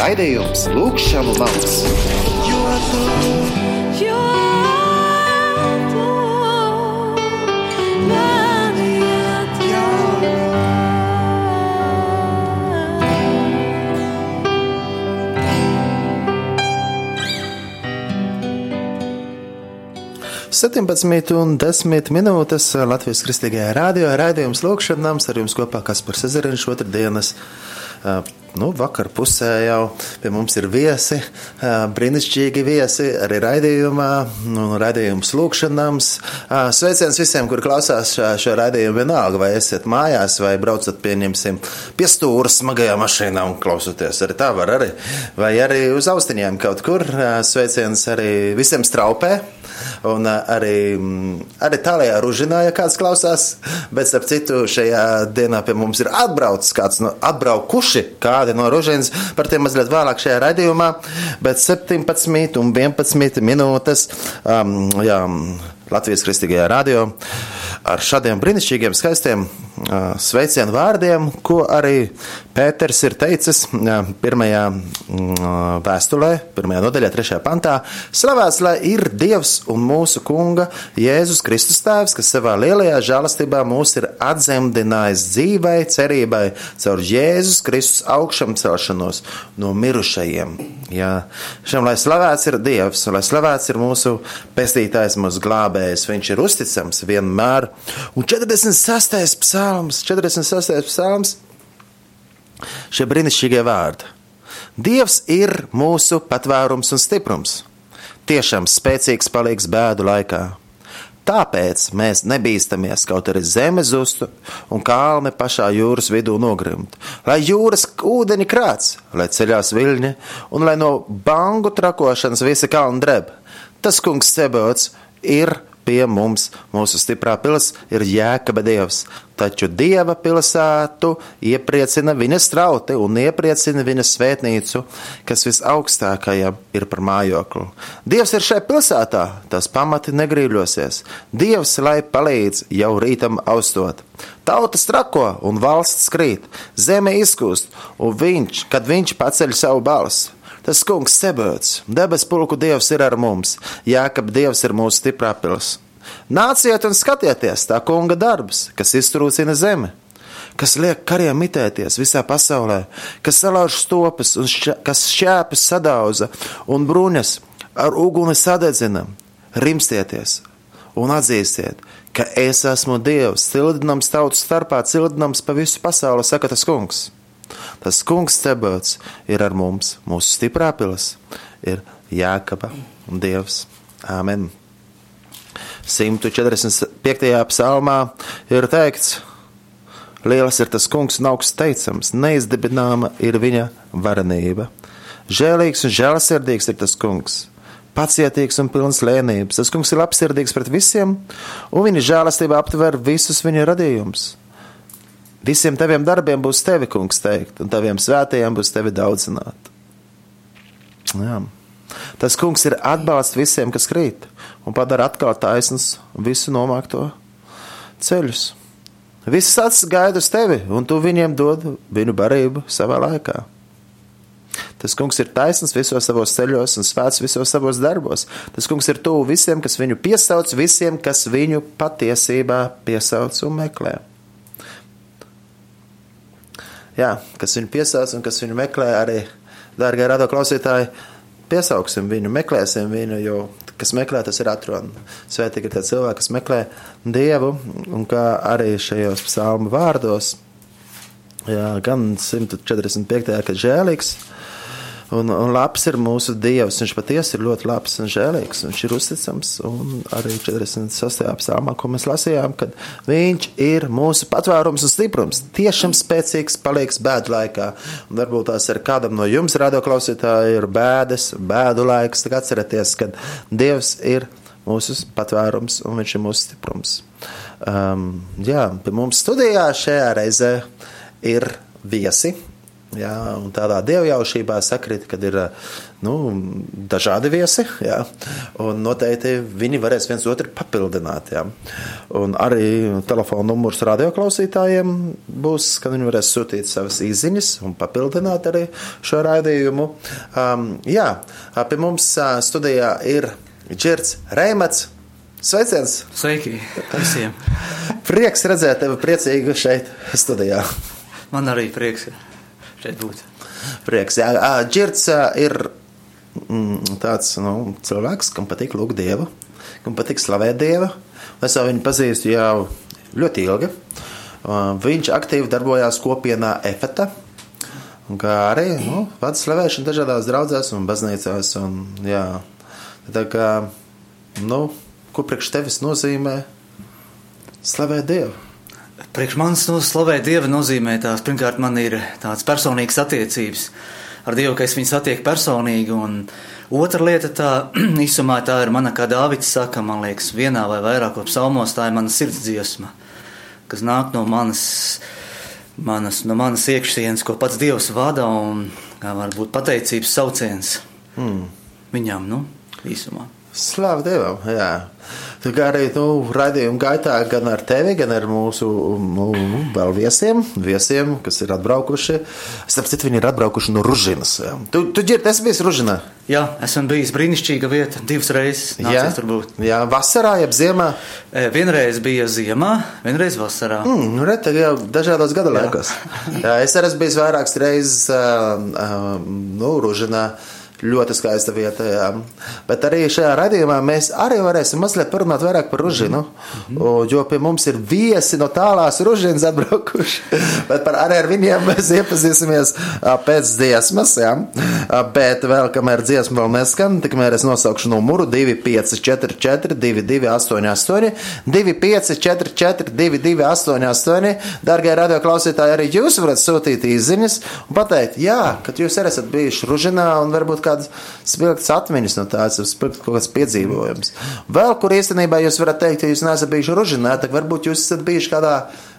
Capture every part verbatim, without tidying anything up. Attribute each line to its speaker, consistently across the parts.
Speaker 1: Raidījums Lūkšanu lauks. septiņpadsmit un desmit minūtes Latvijas Kristīgajā rādio raidījums Lūkšanu nams ar jums kopā Kaspars Ezeriņš otrdienas. Nu, vakar pusē jau pie mums ir viesi, brīnišķīgi viesi arī raidījumā, nu, raidījums Lūkšanu nams. Sveiciens visiem, kuri klausās šo raidījumu vienalga, vai esiet mājās, vai braucat, pieņemsim, pie stūra smagajā mašīnā un klausoties. Arī tā var arī, vai arī uz austiņiem kaut kur. Sveiciens arī visiem Straupē. Un arī, arī tālajā Ružinā, ja kāds klausās, bet starp citu šajā dienā pie mums ir atbraucis kāds, no, atbraukuši kādi no Ružinas, par tiem mazliet vēlāk šajā raidījumā, bet septiņpadsmit un vienpadsmit minūtes, um, jā, Latvijas Kristīgajā radio ar šādiem brīnišķīgiem, skaistiem uh, sveicienu vārdiem, ko arī Pēters ir teicis uh, pirmajā uh, vēstulē, pirmajā nodaļā, trešajā pantā. Slavēts, lai ir Dievs un mūsu Kunga Jēzus Kristus tēvs, kas savā lielajā žēlastībā mūs ir atzemdinājis dzīvai, cerībai caur Jēzus Kristus augšam celšanos no mirušajiem. Jā, šiem, lai slavēts ir Dievs, un lai slavēts ir mūsu pestītājs, mūsu glābējs, viņš ir uzticams vienmēr. Un četrdesmit sastais psalms, četrdesmit sastais psalms, šie brīnišķīgie vārdi. Dievs ir mūsu patvērums un stiprums, tiešām spēcīgs palīgs bēdu laikā. Tāpēc mēs nebīstamies, kaut arī zeme zustu un kalni pašā jūras vidū nogrimt. Lai jūras ūdeņi krāc, lai ceļās viļņi un lai no bangu trakošanas visi kalni dreb. Tas kungs Sebaots ir pie mums, mūsu stiprā pils ir Jēkaba Dievs, taču Dieva pilsētu iepriecina viņa strauti un iepriecina viņa svētnīcu, kas visaugstākajam ir par mājoklu. Dievs ir šai pilsētā, tās pamati negrīļosies. Dievs, lai palīdz jau rītam austot. Tautas trako un valsts krīt, zeme izkūst, un viņš, kad viņš paceļ savu balsi. Tas kungs Sebaots, debes pulku Dievs ir ar mums, Jēkab Dievs ir mūsu stiprā pils. Nāciet un skatieties tā kunga darbs, kas iztrūcina zemi, kas liek kariem mitēties visā pasaulē, kas salauž stopas un šķ- kas šķēpes sadauza un bruņas ar uguni sadedzina. Rimstieties un atzīstiet, ka es esmu Dievs, cildinams tautu starpā, cildinams pa visu pasauli, saka tas kungs. Tas kungs Sebaots ir ar mums, mūsu stiprā pils ir Jēkaba un Dievs. Āmen. simt četrdesmit piektajā psalmā ir teikts, liels ir tas kungs un augsts teicams, neizdibināma ir viņa varenība. Žēlīgs un žēlsirdīgs ir tas kungs, pacietīgs un pilns lēnības. Tas kungs ir labsirdīgs pret visiem, un viņa žēlastība aptver visus viņa radījumus. Visiem taviem darbiem būs tevi, kungs, teikt, un taviem svētajiem būs tevi daudzināt. Jā. Tas kungs ir atbalsts visiem, kas krīt, un padara atkal taisnus visu nomākto ceļus. Visas acis gaida uz tevi, un tu viņiem dod viņu barību savā laikā. Tas kungs ir taisns visos savos ceļos un svēts visos savos darbos. Tas kungs ir tuvu visiem, kas viņu piesauc, visiem, kas viņu patiesībā piesauc un meklē. Jā, kas viņu piesauc un kas viņu meklē, arī, dārgie radio klausītāji, piesauksim viņu, meklēsim viņu, jo kas meklē, tas ir atrod. Svētīgi ir tie cilvēki, kas meklē Dievu, un kā arī šajos psalmu vārdos, jā, gan simt četrdesmit piektajā, kad žēlīgs, un, un labs ir mūsu Dievs, viņš patiesi ir ļoti labs un žēlīgs, viņš ir uzticams, un arī četrdesmit sastajā psalmā, ko mēs lasījām, kad viņš ir mūsu patvērums un stiprums, tiešām spēcīgs palīgs bēdu laikā, un varbūt tās ar kādam no jums radioklausītāji ir bēdas, bēdu laiks, tā atcerieties, kad Dievs ir mūsu patvērums un viņš ir mūsu stiprums. Um, jā, pie mums studijā šajā reizē ir viesi, Jā, un tādā dievjaušībā sakrīt, kad ir nu, dažādi viesi, jā, un noteikti viņi varēs viens otru papildināt. Jā. Un arī telefona numurs radioklausītājiem būs, kad viņi varēs sūtīt savas izziņas un papildināt arī šo raidījumu. Um, jā, pie mums studijā ir Girts Reimats. Sveiciens!
Speaker 2: Sveiki visiem!
Speaker 1: Prieks redzēt tevi priecīgu šeit studijā.
Speaker 2: Man arī prieks šeit būt.
Speaker 1: Prieks, jā. Girts ir mm, tāds nu, cilvēks, kam patīk lūgt Dievu, kam patīk slavēt Dievu. Es jau viņu pazīstu jau ļoti ilgi. Viņš aktīvi darbojās kopienā Efeta, kā arī nu, vada slavēšanu dažādās draudzēs un baznīcās. Un, jā, tā kā, nu, ko priekš tevis nozīmē slavēt Dievu?
Speaker 2: Priekš manis no slavēt Dievu nozīmē tās, pirmkārt, man ir tāds personīgas attiecības ar Dievu, ka es viņu satieku personīgi, un otra lieta tā, īsumā tā ir mana, kā Dāvids saka, man liekas, vienā vai vairākos psalmos, tā ir mana sirds dziesma, kas nāk no manas, manas, no manas iekšsienas, ko pats Dievs vada, un kā varbūt pateicības sauciens mm. viņam, nu, īsumā.
Speaker 1: Slāva Dievam, jā. Tā kā arī nu, raidījuma gaitā gan ar tevi, gan ar mūsu nu, vēl viesiem, viesiem, kas ir atbraukuši. Es saprotu, viņi ir atbraukuši no Ružinas. Jā. Tu, tu Girt, esi bijis Ružinā?
Speaker 2: Jā, esam bijis brīnišķīga vieta, divas reizes nācies tur būt.
Speaker 1: Jā, vasarā, jeb ziemā?
Speaker 2: E, vienreiz bija ziemā, vienreiz vasarā.
Speaker 1: Mm, nu, redz, jau dažādos gada laikos. Jā, es arī esmu bijis vairākas reizes uh, uh, nu, Ružinā. Ļoti skaista vieta, jā. Bet arī šajā raidījumā mēs arī varēsim mazliet parunāt vairāk par Ružinu, mm-hmm. jo pie mums ir viesi no tālās Ružinas atbraukuši, bet par arī ar viņiem mēs iepazīsimies pēc dziesmas, jā. Bet vēl, kamēr dziesma vēl neskan, tikmēr es nosaukšu numuru divi pieci četri četri divi divi astoņi astoņi, divi pieci četri četri divi divi astoņi astoņi. Dargie radioklausītāji, arī jūs varat sūtīt īziņas un pateikt, jā, kad jūs arī esat bijuši Ružinā un varbūt kādas spilgtas atmiņas no tās, spilgtas kaut kāds piedzīvojums. Vēl, kur īstenībā jūs varat teikt, ja jūs neesat bijuši Ružinā, tad varbūt jūs esat bijuši kādā,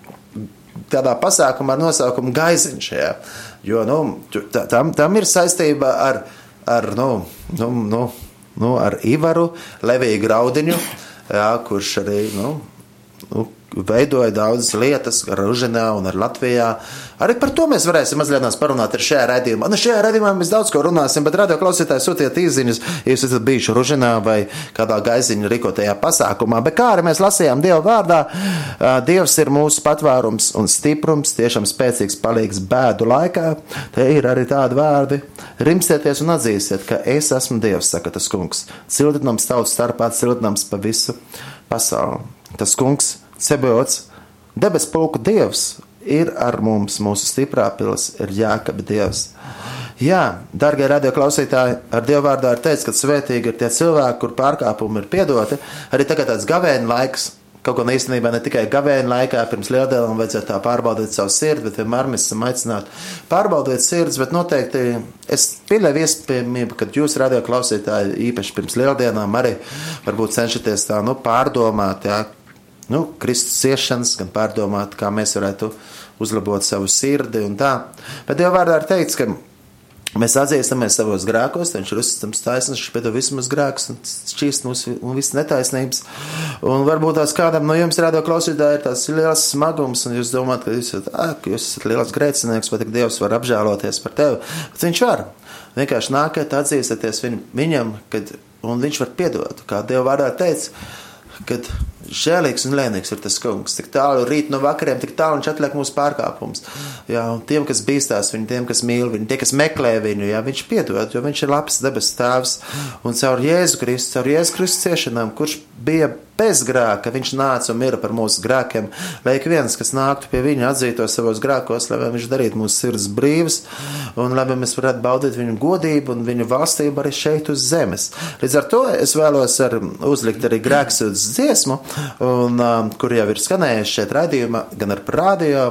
Speaker 1: kādā pasākumā ar nosaukumu Gaiziņš, jā. Jo, nu, tam, tam ir saistība ar, ar, nu, nu, nu, nu, ar Ivaru Leviju Graudiņu, jā, kurš arī, nu, nu, veidoja daudzas lietas ar Ružinā un ar Latvijā. Arī par to mēs varēsim mazliet parunāt ar šajā raidījumā. Nu, šajā raidījumā mēs daudz ko runāsim, bet radio klausītāji sūtiet īziņas, ja jūs esat bijuši Ružinā vai kādā Gaiziņa rīkotajā pasākumā. Bet kā arī mēs lasījām Dieva vārdā, Dievs ir mūsu patvērums un stiprums, tiešām spēcīgs palīgs bēdu laikā. Te ir arī tādi vārdi. Rimstieties un atzīsiet, ka es esmu Dievs, saka tas kungs. Cildinams tautas starpā, cildinams pa visu pasauli. Tas kungs Sebeots, debes pulku Dievs, ir ar mums, mūsu stiprā pils, ir Jākaba Dievs. Jā, dargie radioklausītāji, ar Dievu vārdā ir teicis, ka svētīgi ir tie cilvēki, kur pārkāpumi ir piedoti. Arī tagad tāds gavēņa laiks, kaut gan īstenībā ne tikai gavēņa laikā, pirms lieldienām vajadzētu tā pārbaudīt savu sirdi, bet vienmēr mēs esam aicināti pārbaudīt sirds, bet noteikti es pieļauju iespējamību, kad jūs radioklausītāji īpaši pirms lieldienām arī varbūt cenšaties tā, nu, pārdomāt, jā, nu, Kristus ciešanas, gan pārdomāt, kā mēs varētu uzlabot savu sirdi un tā. Bet Dieva vārdā ir teikts, ka mēs atzīstamies savos grēkos, viņš ir uzticams taisnīgs, viņš piedod visu mūsu grēkus un šķīst mūsu un visas netaisnības. Un varbūt tās kādam no jums radio klausītāji ir tās liels smagums, un jūs domājat, ka jūs esat, ah, ka jūs esat liels grēcinieks, vai tik Dievs var apžēloties par tevi. Bet viņš var. Vienkārši nākat, atzīstaties viņ, viņam, kad, un viņš var piedot. Kā Dieva vārdā teica, kad žēlīgs un lēnīgs ir tas kungs. Tik tālu rīt no vakariem, tik tālu viņš atliek mūsu pārkāpumus. Jā, un tiem, kas bīstās viņu, tiem, kas mīl viņu, tie, kas meklē viņu, jā, viņš piedod, jo viņš ir labs debes tēvs. Un caur Jēzu Kristu, caur Jēzu Kristu ciešanām, kurš bija bez grēka, viņš nāca un mira par mūsu grēkiem, lai ik viens, kas nāktu pie viņa, atzīto savos grēkos, lai viņš darītu mūsu sirds brīvas, un lai mēs varētu baudīt viņu godību un viņu valstību arī šeit uz zemes. Līdz ar to es vēlos ar, uzlikt arī grēksūdzes dziesmu, un, um, kur jau ir skanējuši šeit raidījumā, gan ar radio,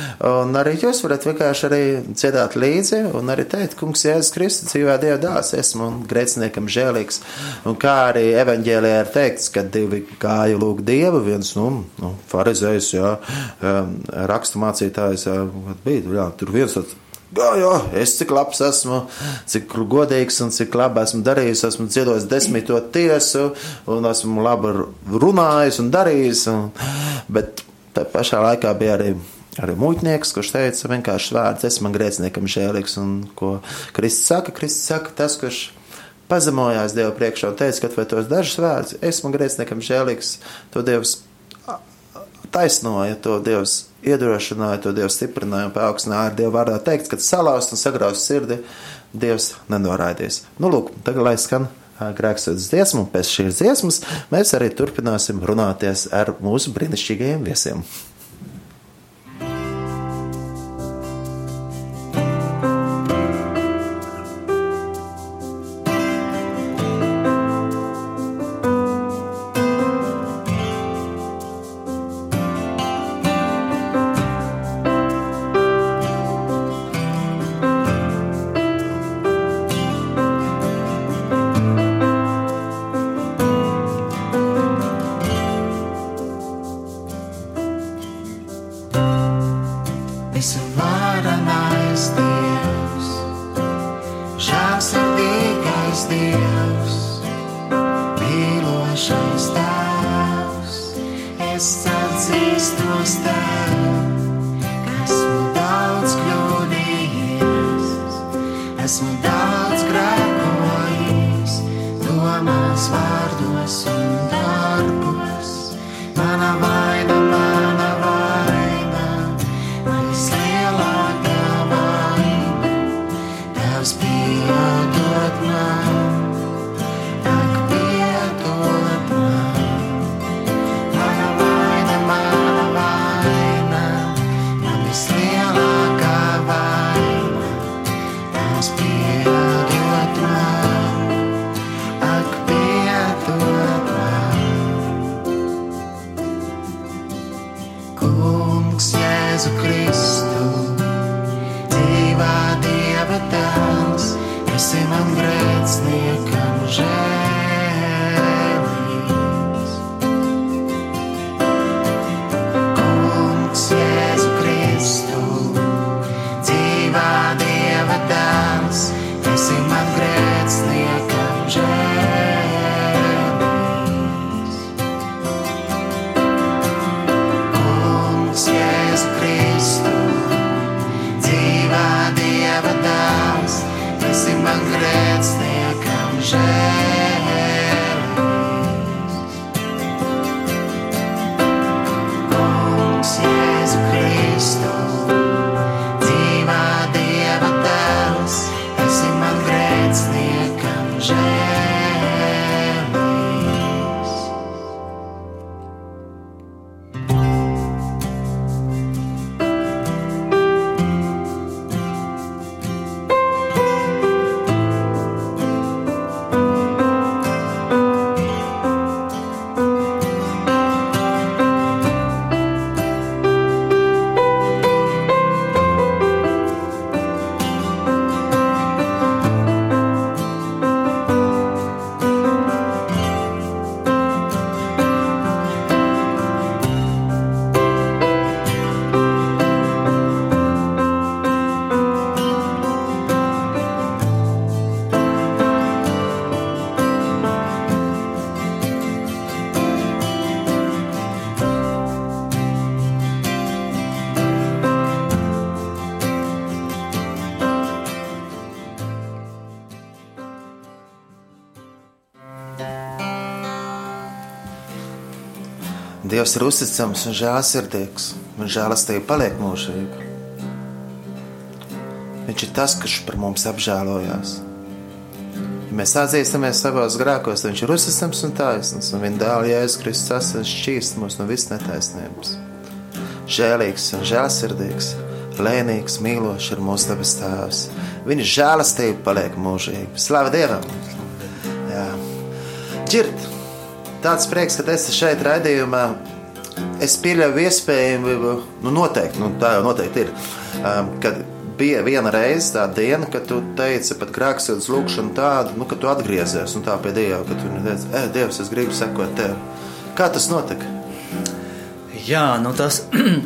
Speaker 1: un arī jūs varat vienkārši arī dziedāt līdzi, un arī teikt, kungs Jēzus Kristus, dzīvē Dieva dēls, esmu un grēciniekam žēlīgs, un kā arī evaņģēlijā ir teikts, ka divi gāja lūgt Dievu, viens, nu, nu farizējs, jā, rakstu mācītājs, jā, bija, jā, tur viens tāds Jā, jā, es cik labs esmu, cik godīgs un cik labi esmu darījis, esmu dziedojis desmito tiesu un esmu labi runājis un darījis. Un, bet tā pašā laikā bija arī, arī muitnieks, kurš teica vienkārši vārds, es man grēciniekam žēlīgs. Un ko Kristus saka? Kristus saka, tas, kurš pazemojās Dievu priekšā un teica, ka vai tos dažus vārdus, es man grēciniekam žēlīgs, to Dievs taisnoja, to Dievs iedrošināja, to Dievs stiprināja un paaugstināja ar Dievu vārdā teikt, kad salauzt un sagraust sirdi, Dievs nenoraidies. Nu, lūk, tagad lai skan grēksūdzes dziesmu, un pēc šīs dziesmas mēs arī turpināsim runāties ar mūsu brīnišķīgajiem viesiem. Dievs ir uzticams un žēlsirdīgs, un žēlastība paliek mūžīga. Viņš ir tas, kas par mums apžēlojās. Ja mēs atzīstamies savos grēkos, viņš ir uzticams un taisns, un viņa dēla Jēzus Kristus asins šķīst mūs no visas netaisnības. Žēlīgs un žēlsirdīgs, lēnīgs, mīlošs ir mūsu debes tēvs. Viņa žēlastība paliek mūžīga. Slava Dievam! Jā. Ģirt! Tāds prieks, ka esi šeit raidījumā. Es pieļauju iespējamību, nu noteikti, nu tā jau noteikti ir, um, kad bija viena reize tā diena, kad tu teici pat grēksūdzes lūkšanu tādu, nu, ka tu atgriezies un tā pie Dieva, ka tu teici, ej, Dievs, es gribu sekot tev. Kā tas notika?
Speaker 2: Jā, nu tas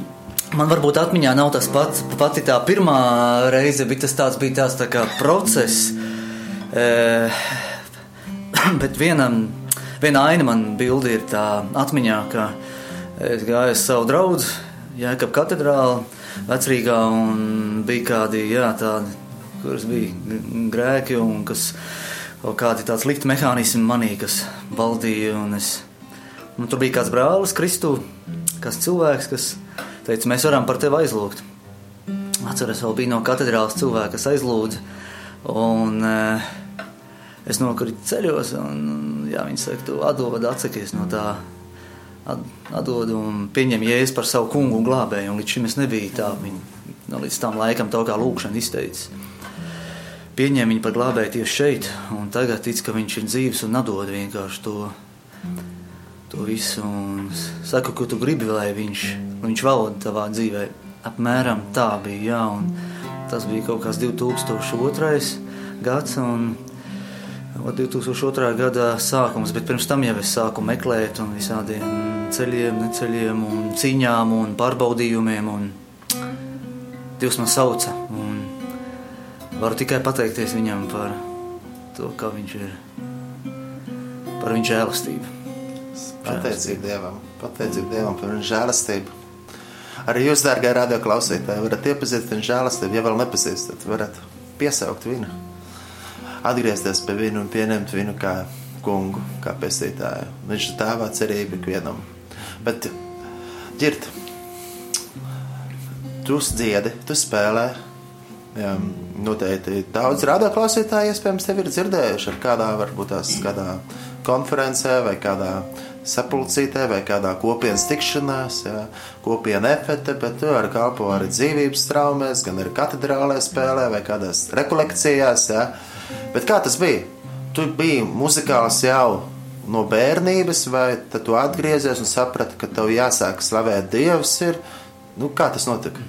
Speaker 2: man varbūt atmiņā nav tas pats, pati tā pirmā reize, bet tas tāds bija tāds tā kā process. E, bet vienam, viena aina man bildi ir tā atmiņā, ka es gāju uz savu draudzi, Jēkab katedrāli, Vecrīgā, un bija kādi, jā, tādi, kuras bija grēki, un kas, kādi tāds likti mehānismi manī, kas valdīja, un es, un tur bija kāds brālis Kristū, kāds cilvēks, kas teica, mēs varam par tevi aizlūgt. Atceros, vēl bija no katedrāles cilvēki, kas aizlūdza, un uh, es nokritu ceļos, un jā, viņi saka, tu atdod, atsakies no tā, at, atdod un pieņem Jēzu par savu kungu un glābēju, un līdz šim es nebiju tā, viņi, no līdz tam laikam tā kā lūkšana izteicis. Pieņem viņu par glābēju tieši šeit, un tagad tic, ka viņš ir dzīves un atdod vienkārši to, to visu, un saku, ko tu gribi, lai viņš, viņš valda tavā dzīvē. Apmēram tā bija, jā, un tas bija kaut kāds divi tūkstoši otrais gads, un divi tūkstoši otrā gada sākums, bet pirms tam jau es sāku meklēt un visādiem ceļiem, neceļiem, un cīņām, un pārbaudījumiem, un Dievs man sauca, un varu tikai pateikties viņam par to, kā viņš ir, par viņa žēlastību.
Speaker 1: Pateicību Dievam, pateicību Dievam par viņa žēlastību. Arī jūs, dārgā radio klausītāji, varat iepazīt viņa žēlastību, ja vēl nepazīst, tad varat piesaukt viņu, atgriezties pie viņu un pieņemt viņu kā kungu, kā pestītāju. Viņš dāvā cerību ikvienam. Bet, Ģirt, tu dziedi, tu spēlē, jā, noteikti daudz radio klausītāji, iespējams, tevi ir dzirdējuši ar kādā, varbūt tās kādā konferencē vai kādā sapulcītē vai kādā kopienas tikšanās, jā, kopiena efete, bet tu arī kalpo arī dzīvības traumēs, gan arī katedrālē spēlē vai kādās rekolekcijās, jā. Bet kā tas bija? Tu biji muzikāls jau no bērnības, vai tad tu atgriezies un saprati, ka tev jāsāk slavēt Dievs ir? Nu, kā tas notika?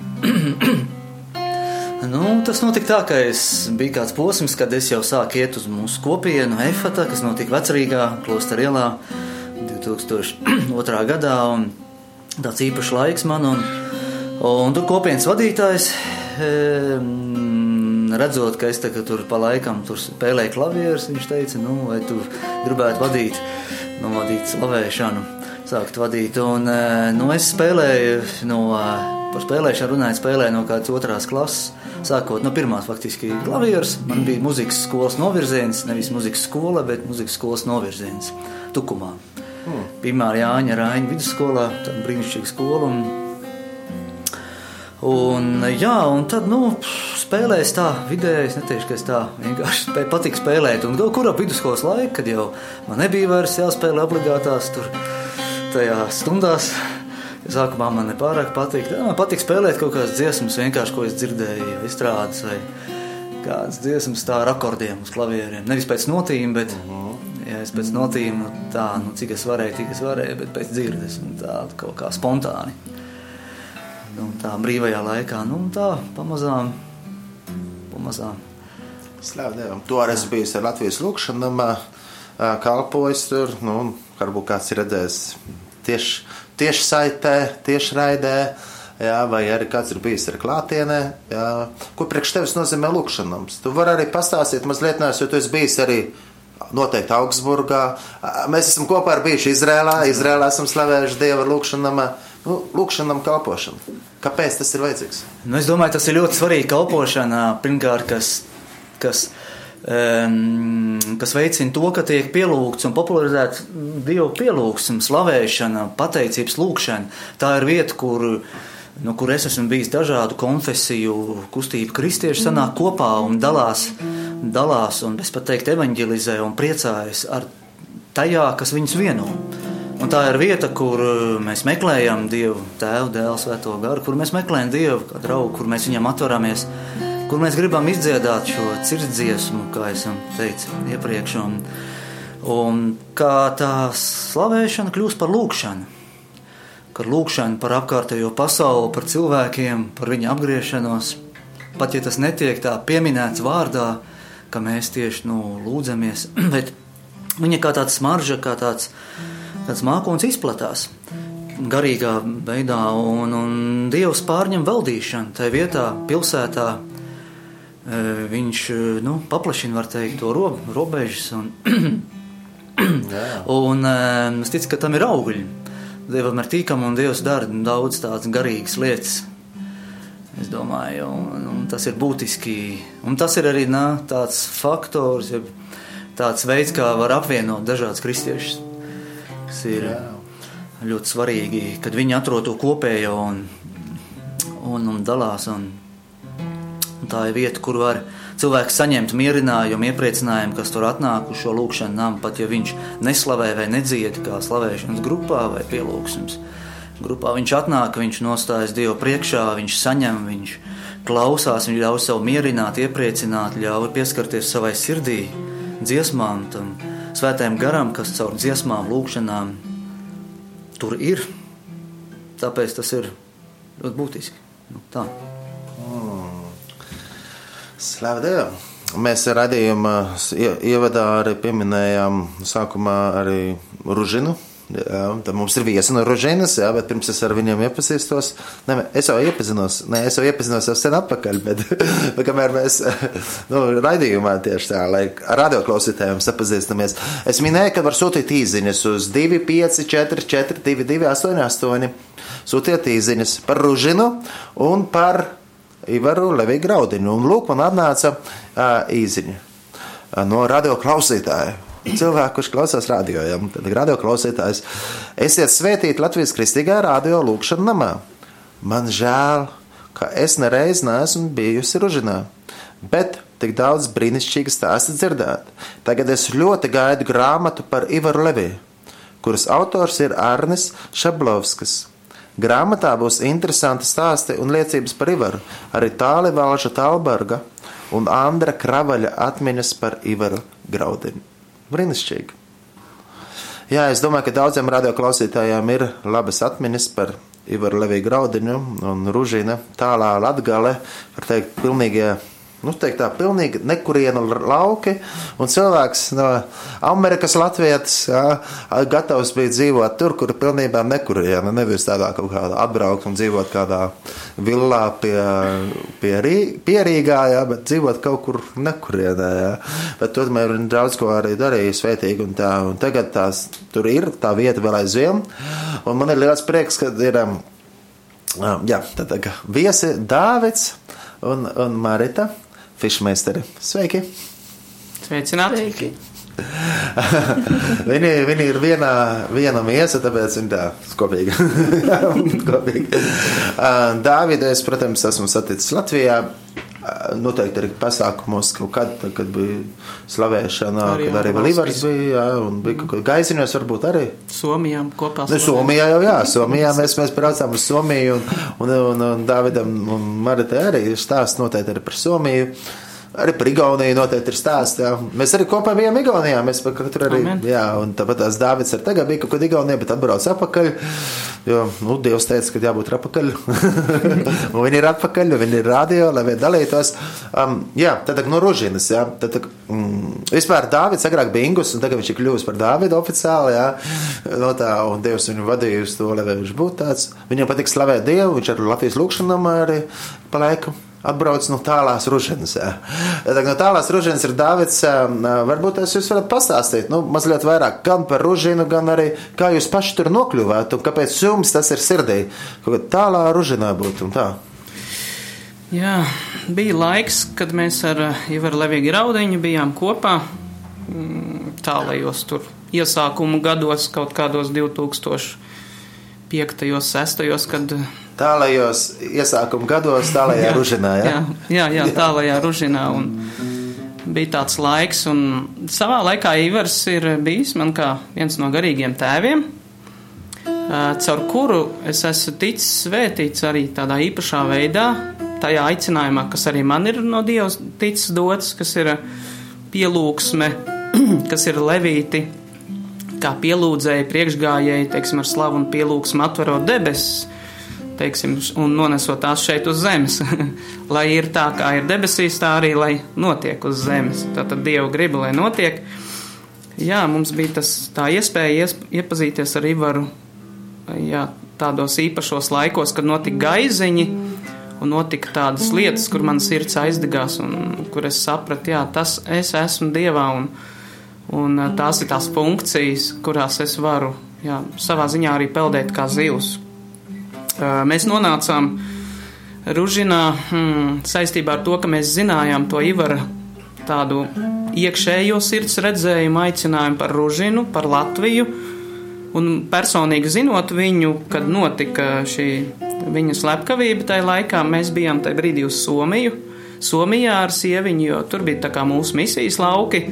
Speaker 2: Nu, tas notika tā, ka es biju kāds posms, kad es jau sāku iet uz mūsu kopienu Efata, kas notika Vecrīgā, Klostera ielā divi tūkstoši otrā gadā, un tāds īpašs laiks man, un, un tur kopienas vadītājs, e, redzot, ka es tagad tur pa laikam tur spēlēju klavierus, viņš teica, nu, vai tu gribētu vadīt, nu, vadīt slavēšanu, sākt vadīt, un, nu, es spēlēju no, par spēlēšanu runājot, spēlēju no kādas otrās klases, sākot no pirmās faktiski klavierus, man bija muzikas skolas novirziens, nevis muzikas skola, bet muzikas skolas novirziens, Tukumā. Hmm. Pirmā Jāņa Raiņa vidusskolā, tā brīnišķīga skola, un Un, jā, un tad, nu, spēlēs tā vidēji, es neteikšu, ka es tā vienkārši patīk spēlēt. Un kur ap vidusskolas laiku, kad jau man nebija vairs jāspēlē obligātās tur tajās stundās, sākumā man nepārāk patīk. Man patīk spēlēt kaut kādas dziesmas, vienkārši, ko es dzirdēju, izstrādes vai kādas dziesmas tā ar akordiem uz klavieriem. Nevis pēc notīm, bet, ja es pēc notīm, nu, tā, nu, cik es varēju, tik es varēju, bet pēc dzirdes, un tā kaut kā spontāni. Un tā brīvajā laikā, nu tā, pamazām, pamazām.
Speaker 1: Slāv Dievam. Tu arī esi bijis ar Latvijas lūkšanamā, kalpojis tur, nu, varbūt kāds ir redzējis tieši, tieši saitē, tieši raidē, jā, vai arī kāds ir bijis ar klātienē, jā. Ko priekš tevis nozīmē lūkšanams? Tu vari arī pastāstīt mazliet, nes, jo tu esi bijis arī noteikti Augsburgā. Mēs esam kopā ar bijuši Izrēlā, Izrēlā esam slavējuši Dievu ar lūkšanamā. Nu, lūkšanam kalpošana. Kāpēc tas ir vajadzīgs?
Speaker 2: Nu, es domāju, tas ir ļoti svarīgi kalpošana, pirmkārt, kas, kas, um, kas veicina to, ka tiek pielūgts un popularizēts Dievu pielūgts un slavēšana, pateicības lūkšana. Tā ir vieta, kur, no kur es esmu bijis dažādu konfesiju kustību kristieši sanāk kopā un dalās, dalās un, es pat teikt, evaņģelizē un priecājas ar tajā, kas viņus vieno. Un tā ir vieta, kur mēs meklējam Dievu, Tēvu, Dēlu, Svēto Garu, kur mēs meklējam Dievu, kā draugu, kur mēs viņam atveramies, kur mēs gribam izdziedāt šo sirdsdziesmu, kā esam teicis iepriekš, un, un kā tā slavēšana kļūst par lūkšanu, par lūkšanu par apkārtējo pasauli, par cilvēkiem, par viņa apgriešanos, pat ja tas netiek tā pieminēts vārdā, ka mēs tieši, nu, lūdzamies, bet viņa kā tāds smarža, kā tāds tāds mākons izplatās. garīgā veidā, un, un Dievs pārņem valdīšanu tajā vietā, pilsētā. Viņš, nu, paplašina, var teikt, to ro, robežas, un, un es ticu, ka tam ir augļi. Dievam ir tīkam, un Dievs dara daudz tādas garīgas lietas. Es domāju, un, un tas ir būtiski, un tas ir arī, nā, tāds faktors, ja tāds veids, kā var apvienot dažādas kristiešus, kas ir ļoti svarīgi, kad viņi atrod to kopējo un, un, un dalās, un tā ir vieta, kur var cilvēks saņemt mierinājumu, iepriecinājumu, kas tur atnāk uz šo lūkšanu namu, pat ja viņš neslavē vai nedzied kā slavēšanas grupā vai pielūgsums. Grupā viņš atnāk, viņš nostājas Dievu priekšā, viņš saņem, viņš klausās, viņš ļauj sev mierināt, iepriecināt, ļauj pieskarties savai sirdī, dziesmām, tam svētajam garam, kas caur dziesmām, lūkšanām tur ir. Tāpēc tas ir ļoti būtiski. Nu, tā.
Speaker 1: Slāva Dievam! Mēs radījuma ievadā arī pieminējām sākumā arī Ružinu. Jā, tad mums ir viesi no Ružinas, jā, bet pirms es ar viņiem iepazīstos. Ne, es jau iepazinos, ne, es jau iepazinos jau sen atpakaļ, bet kamēr mēs, nu, raidījumā tieši tā, lai radioklausītājiem sapazīstamies, es minēju, ka var sūtīt īziņas uz divi pieci četri četri divi divi astoņi astoņi. Sūtiet īziņas par Ružinu un par Ivaru Leviju Graudiņu. Un lūk, man atnāca uh, īziņa uh, no radioklausītāja. Cilvēku, kurš klausās radio, ja? Tad radio klausītājs. Esiet svētīti Latvijas Kristīgā radio lūkšana namā. Man žēl, ka es nereiz neesmu bijusi Ružinā, bet tik daudz brīnišķīgi stāsti dzirdēt. Tagad es ļoti gaidu grāmatu par Ivaru Leviju, kuras autors ir Arnis Šablovskis. Grāmatā būs interesanti stāsti un liecības par Ivaru, arī Tāli Valža Talberga un Andra Kravaļa atmiņas par Ivaru Graudiņu. Brīnišķīgi. Jā, es domāju, ka daudziem radioklausītājiem ir labas atmiņas par Ivaru Leviju Graudiņu un Ružina tālā Latgale, var teikt, pilnīgie, nu, teikt tā, pilnīgi nekurienu lauki, un cilvēks no Amerikas latvietis, jā, gatavs bija dzīvot tur, kur pilnībā nekurienu, nevis tādā kaut kādā atbraukt un dzīvot kādā villā pie, pie, Rī, pie Rīgā, jā, bet dzīvot kaut kur nekurienē, jā. Bet tomēr viņi daudz ko arī darīja svētīgi, un tā, un tagad tās, tur ir tā vieta vēl aizvien, un man ir liels prieks, kad ir, jā, tad viesi Dāvids un, un Marita Fišmeisteri. Sveiki!
Speaker 3: Sveicināti!
Speaker 1: Sveiki. viņi, viņi ir vienā, viena miesa, tāpēc viņi tā skopīgi. skopīgi. Dāvidu es, protams, esmu saticis Latvijā. Noteikti arī pasākumos, kad, kad bija slavēšana, arī, kad arī vēl Ivars bija, jā, un bija kaut kā Gaiziņos varbūt arī.
Speaker 3: Somijā kopā
Speaker 1: slavēšana. Somijā jau, jā, Somijā mēs, mēs braucām uz Somiju, un, un, un, un Dāvidam un Maritai arī stāsts noteikti arī par Somiju. Arī par Igauniju noteikti ir stāsts, jā. Mēs arī kopā bijām Igaunijā, mēs tur arī, Amen. Jā, un tāpat tās Dāvids ar tagad bija kaut kad Igaunijā, bet atbrauc atpakaļ, jo, nu, Dievs teica, ka jābūt atpakaļ. Un viņi ir atpakaļ, viņi ir radio, lai vien dalītos. Um, jā, tad no Ružinas, jā. Tad, mm, vispār Dāvids agrāk bija Ingus, un tagad viņš ir kļuvis par Dāvidu oficiāli, jā. No tā, un Dievs viņu vadīja uz to, lai viņš būtu tāds. Viņam patīk slavēt Dievu, viņš ar Latvijas lūkšanām arī pa laiku atbrauc no tālās Ružinas. Jā. No tālās Ružinas ir Dāvids. Varbūt es jūs varat pastāstīt, nu, mazliet vairāk gan par Ružinu, gan arī kā jūs paši tur nokļuvāt un kāpēc jums tas ir sirdī. Kaut kā tālā Ružinā būtu un tā.
Speaker 3: Jā, bija laiks, kad mēs ar Ivaru Leviju Graudiņu bijām kopā tālajos tur iesākumu gados, kaut kādos divi tūkstoši piektajos, sestajos, kad
Speaker 1: tālajos iesākuma gados, tālajā Ružinā, jā?
Speaker 3: Jā, jā, jā, tālajā Ružinā, un bija tāds laiks, un savā laikā Ivars ir bijis man kā viens no garīgiem tēviem, caur kuru es esmu ticis svētīts arī tādā īpašā veidā, tajā aicinājumā, kas arī man ir no Dieva ticis dots, kas ir pielūgsme, kas ir levīti, kā pielūdzēji, priekšgājēji, teiksim, ar slavu un pielūgsmu atverot debesis, teiksim, un nonesot tās šeit uz zemes. Lai ir tā, kā ir debesīs, tā arī, lai notiek uz zemes. Tātad Dieva griba, lai notiek. Jā, mums bija tas, tā iespēja iepazīties ar Ivaru, jā, tādos īpašos laikos, kad notika gaiziņi un notika tādas lietas, kur man sirds aizdegās un kur es sapratu, jā, tas es esmu Dievā un, un tās ir tās funkcijas, kurās es varu, jā, savā ziņā arī peldēt kā zivs. Mēs nonācām Ružinā hmm, saistībā ar to, ka mēs zinājām to Ivara tādu iekšējo sirds redzējumu, aicinājumu par Ružinu, par Latviju, un personīgi zinot viņu, kad notika šī viņa slepkavība tajā laikā, mēs bijām tajā brīdī uz Somiju, Somijā ar sieviņu, jo tur bija tā kā mūsu misijas lauki,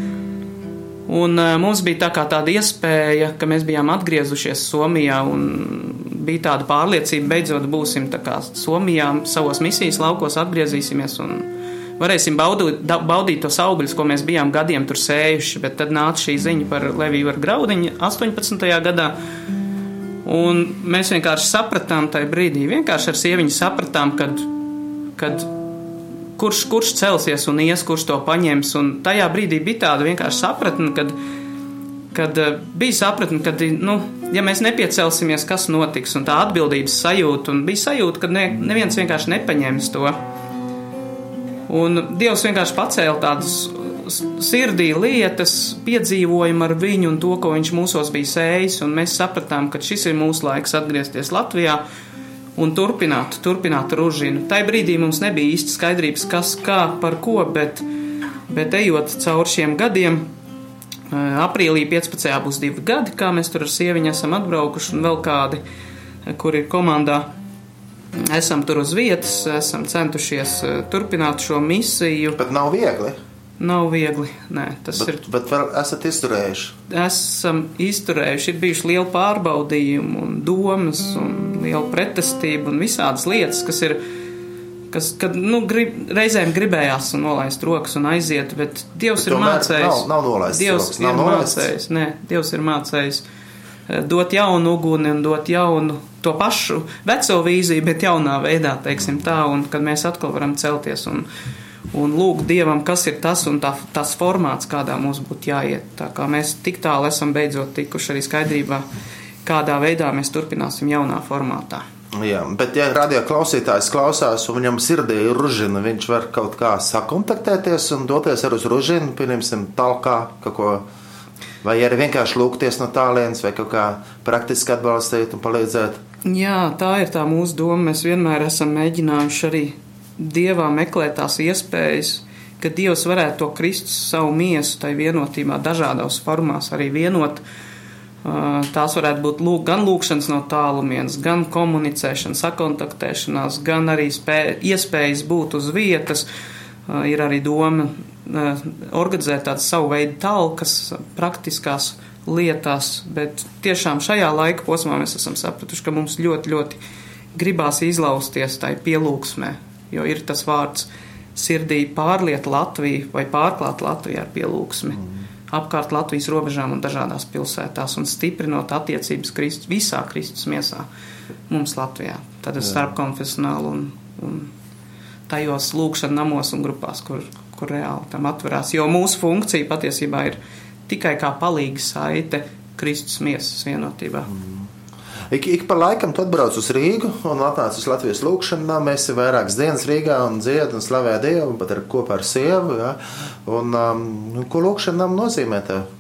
Speaker 3: un mums bija tā kā tāda iespēja, ka mēs bijām atgriezušies Somijā, un bija tāda pārliecība, beidzot būsim tā kā Somijā, savos misijas laukos atgriezīsimies un varēsim baudīt, baudīt tos augļus, ko mēs bijām gadiem tur sējuši, bet tad nāca šī ziņa par Leviju Ivaru Graudiņu astoņpadsmitajā gadā, un mēs vienkārši sapratām tajā brīdī, vienkārši ar sieviņu sapratām, kad, kad kurš, kurš celsies un ies, kurš to paņems, un tajā brīdī bija tāda vienkārši sapratne, kad, kad bija sapratne, kad, nu, ja mēs nepiecelsimies, kas notiks, un tā atbildības sajūta, un bija sajūta, ka ne, neviens vienkārši nepaņems to. Un Dievs vienkārši pacēla tādas sirdī lietas, piedzīvojumu ar viņu un to, ko viņš mūsos bija sējis, un mēs sapratām, ka šis ir mūsu laiks atgriezties Latvijā un turpināt, turpināt Ružinu. Tai brīdī mums nebija īsti skaidrības, kas, kā, par ko, bet, bet ejot cauri šiem gadiem, aprīlī piecpadsmitajā būs divi gadi, kā mēs tur ar sieviņu esam atbraukuši, un vēl kādi, kur ir komandā. Esam tur uz vietas, esam centušies turpināt šo misiju.
Speaker 1: Bet nav viegli?
Speaker 3: Nav viegli, nē. Tas
Speaker 1: bet,
Speaker 3: ir...
Speaker 1: Bet var, esat izturējuši?
Speaker 3: Esam izturējuši, ir bijuši liela pārbaudījuma un domas un liela pretestība un visādas lietas, kas ir, kas, kad, nu, grib, reizēm gribējās un nolaist rokas un aiziet, bet Dievs bet ir mācējis.
Speaker 1: Nav, nav nolaist
Speaker 3: Dievs
Speaker 1: rokas,
Speaker 3: ir
Speaker 1: nav
Speaker 3: mācējis, nē, Dievs ir mācējis dot jaunu uguni un dot jaunu to pašu veco vīziju, bet jaunā veidā, teiksim tā, un kad mēs atkal varam celties un, un lūgt Dievam, kas ir tas un tā, tas formāts, kādā mums būtu jāiet. Tā kā mēs tik tālu esam beidzot tikuši arī skaidrībā, kādā veidā mēs turpināsim jaunā formātā.
Speaker 1: Jā, bet ja radio klausītājs klausās un viņam sirdī ir Ružina, viņš var kaut kā sakontaktēties un doties ar uz Ružinu, pieņemsim talkā, kaut ko. Vai arī vienkārši lūgties no tālienes, vai kaut kā praktiski atbalstīt un palīdzēt?
Speaker 3: Jā, tā ir tā mūsu doma. Mēs vienmēr esam mēģinājuši arī Dievā meklēt tās iespējas, ka Dievs varētu to Kristus savu miesu tai vienotībā dažādos formās arī vienot. Tās varētu būt lūk, gan lūkšanas no tālumienes, gan komunicēšana, sakontaktēšanās, gan arī spēja, iespējas būt uz vietas. Ir arī doma organizēt tādas savu veidu talkas, praktiskās lietās, bet tiešām šajā laika posmā mēs esam sapratuši, ka mums ļoti, ļoti gribās izlausties tai pielūgsmē, jo ir tas vārds sirdī pārliet Latviju vai pārklāt Latviju ar pielūgsmi mm. apkārt Latvijas robežām un dažādās pilsētās un stiprinot attiecības Kristus, visā Kristus miesā mums Latvijā. Tad ir starpkonfesionāli un, un tajos lūkšana namos un grupās, kur kur reāli tam atverās, jo mūsu funkcija patiesībā ir tikai kā palīga saite Kristus miesas vienotībā.
Speaker 1: Mm. Ik, ik pa laikam tu atbrauc uz Rīgu un atnāc uz Latvijas lūkšanā, mēs esam vairākas dienas Rīgā un dzied un slavē Dievu, pat ar kopā ar sievu, ja? Un um, ko lūkšanām nozīmē tev?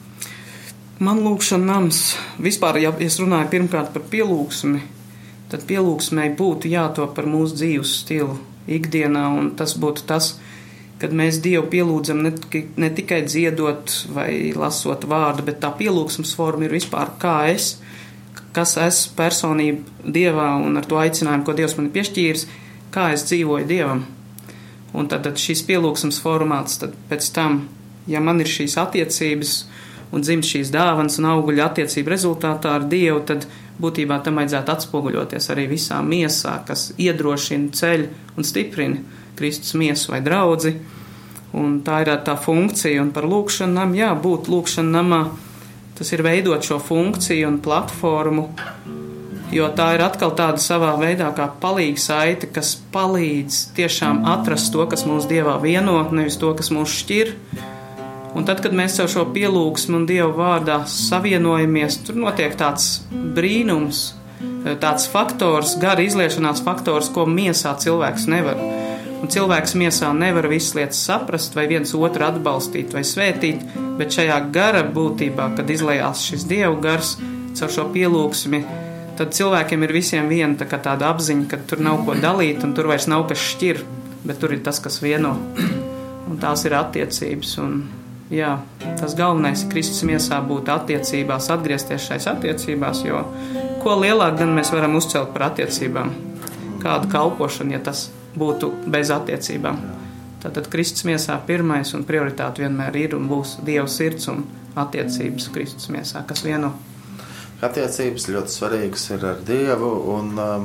Speaker 3: Man lūkšanams, vispār, ja es runāju pirmkārt par pielūgsmi, tad pielūgsmai būtu jātop par mūsu dzīves stilu ikdienā, un tas būtu tas, kad mēs Dievu pielūdzam ne, ne tikai dziedot vai lasot vārdu, bet tā pielūgsmes forma ir vispār kā es, kas esmu personība Dievā un ar to aicinājumu, ko Dievs man ir piešķīris, kā es dzīvoju Dievam. Un tad, tad šīs pielūgsmes formāts, tad pēc tam, ja man ir šīs attiecības un dzimst šīs dāvanas un auguļa attiecību rezultātā ar Dievu, tad būtībā tam vajadzētu atspoguļoties arī visā miesā, kas iedrošina, ceļ un stiprina Kristus miesu vai draudzi, un tā ir tā funkcija, un par lūkšanu nam, jā, būt lūkšanu namā, tas ir veidot šo funkciju un platformu, jo tā ir atkal tāda savā veidā kā palīga saite, kas palīdz tiešām atrast to, kas mūs Dievā vieno, nevis to, kas mūs šķir, un tad, kad mēs ar šo pielūgsmu un Dievu vārdā savienojamies, tur notiek tāds brīnums, tāds faktors, gara izliešanās faktors, ko miesā cilvēks nevar. Un cilvēks miesā nevar visas lietas saprast, vai viens otru atbalstīt vai svētīt, bet šajā gara būtībā, kad izlējās šis Dievu gars caur šo pielūgsmi, tad cilvēkiem ir visiem viena tā kā tāda apziņa, ka tur nav ko dalīt un tur vairs nav kas šķir, bet tur ir tas, kas vieno. Un tās ir attiecības. Un, jā, tas galvenais ir Kristus miesā būt attiecībās, atgriezties šais attiecībās, jo ko lielāk gan mēs varam uzcelt par attiecībām? Kādu kalpošanu, ja tas būtu bez attiecībām? Tātad Kristus miesā pirmais un prioritāte vienmēr ir un būs Dieva sirds un attiecības Kristus miesā, kas vieno.
Speaker 1: Attiecības ļoti svarīgas ir ar Dievu, un um,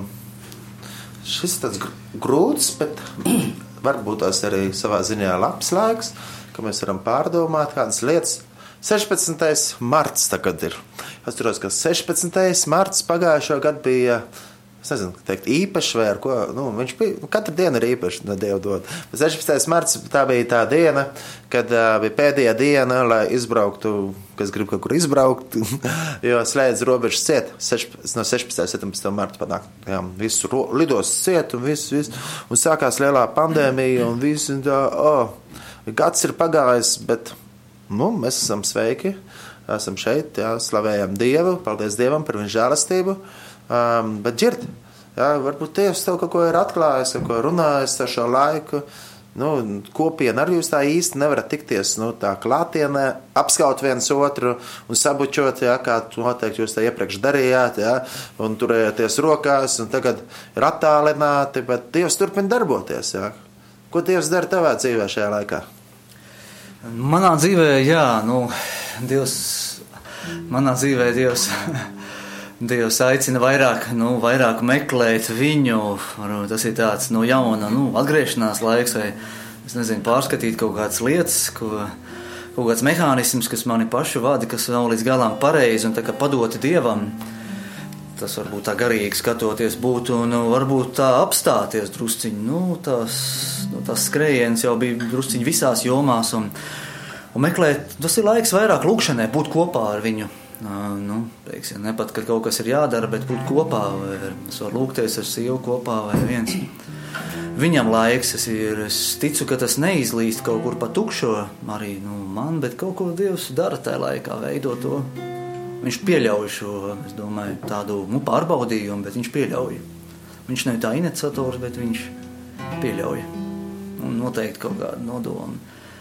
Speaker 1: šis tāds grūts, bet varbūt tās arī savā ziņā labs laiks, ka mēs varam pārdomāt kādas lietas. sešpadsmitais marts tagad ir. Es turos, ka sešpadsmitais marts pagājušo gadu bija, es nezinu, teikt, īpaši vai ar ko, nu, viņš bija, katra diena ir īpaši, no Dievu dod. sešpadsmitais marts, tā bija tā diena, kad uh, bija pēdējā diena, lai izbrauktu, kas grib kaut kur izbraukt, jo slēdz robežas ciet, no sešpadsmitā septembrīstā marta panāk, jā, visu ro, lidos ciet un viss, viss, un sākās lielā pandēmija un viss, un tā, oh, gads ir pagājis, bet, nu, mēs esam sveiki, esam šeit, jā, slavējam Dievu, paldies Dievam par viņa žēlastību. Um, bet dzird, jā, varbūt Dievs tev kaut ko ir atklājis, kaut ko runājis ar šo laiku, nu, kopiena arī jūs tā īsti nevarat tikties, nu, tā klātienē, apskaut viens otru un sabučot, jā, kā noteikti jūs tā iepriekš darījāt, jā, un turējāties rokās, un tagad ir attālināti, bet Dievs turpina darboties, jā. Ko Dievs dara tavā dzīvē šajā laikā?
Speaker 2: Manā dzīvē, jā, nu, Dievs, manā dzīvē Dievs... Dievs aicina vairāk, nu, vairāk meklēt viņu, tas ir tāds no jauna, nu, atgriešanās laiks, vai, es nezinu, pārskatīt kaut kādas lietas, ko, kaut kāds mehānisms, kas mani pašu vada, kas nav līdz galām pareizi, un tā kā padoti Dievam, tas varbūt tā garīgi skatoties būtu, un varbūt tā apstāties drusciņi, nu, tās, nu, tās skrējiens jau bija drusciņi visās jomās, un, un meklēt, tas ir laiks vairāk lūkšanai, būt kopā ar viņu. Nu, teiksim, ne pat, kad kaut kas ir jādara, bet būt kopā, vai es varu lūgties ar sievu kopā, vai viens. Viņam laiks, es, ir, es ticu, ka tas neizlīst kaut kur pa tukšo arī, nu, man, bet kaut ko Dievs dara tajā laikā, veido to. Viņš pieļauj šo, es domāju, tādu, nu, pārbaudījumu, bet viņš pieļauj. Viņš nav tā iniciators, bet viņš pieļauj. Un noteikti kaut kādu nodomu.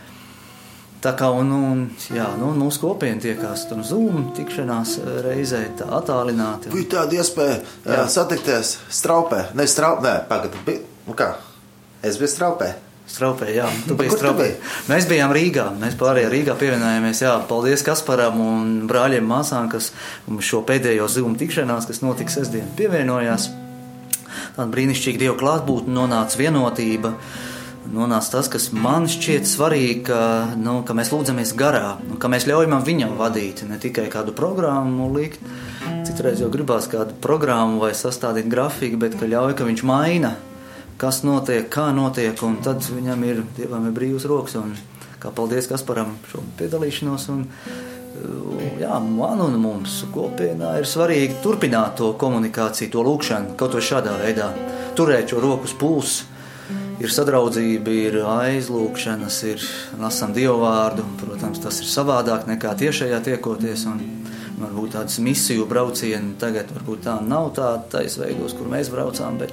Speaker 2: Tā kā, un, un, jā, nu, mūsu kopiena tiekās tur Zoom tikšanās reizē, tā attālināti. Un...
Speaker 1: Bija tāda iespēja jā. satikties Straupē. Ne, Straupē, nē, pagad, bija, nu kā, es biju Straupē.
Speaker 2: Straupē, jā, tu biji Straupē. Mēs bijām Rīgā, mēs pārējā Rīgā pievienojāmies, jā, paldies Kasparam un brāļiem māsām, kas šo pēdējo Zoom tikšanās, kas notika sestdien, pievienojās. Tāda brīnišķīga Dieva klātbūtne, nonāca vienotība. Nonāca tas, kas man šķiet svarīgi, ka, nu, ka mēs lūdzamies garā, ka mēs ļaujam viņam vadīt, ne tikai kādu programmu likt. Citreiz jau gribās kādu programmu vai sastādīt grafiku, bet ka ļauj, ka viņš maina, kas notiek, kā notiek, un tad viņam ir, Dievam ir brīvs rokas, un kā paldies Kasparam šo piedalīšanos, un jā, man un mums kopienā ir svarīgi turpināt to komunikāciju, to lūkšanu, kaut vai šādā veidā, turēt šo rokas pulsu. Ir sadraudzība, ir aizlūkšanas, ir lasām Dievu vārdu, protams, tas ir savādāk nekā tiešajā tiekoties, un varbūt tādas misiju braucieni tagad varbūt tā nav tāda taisveidos, kur mēs braucām, bet,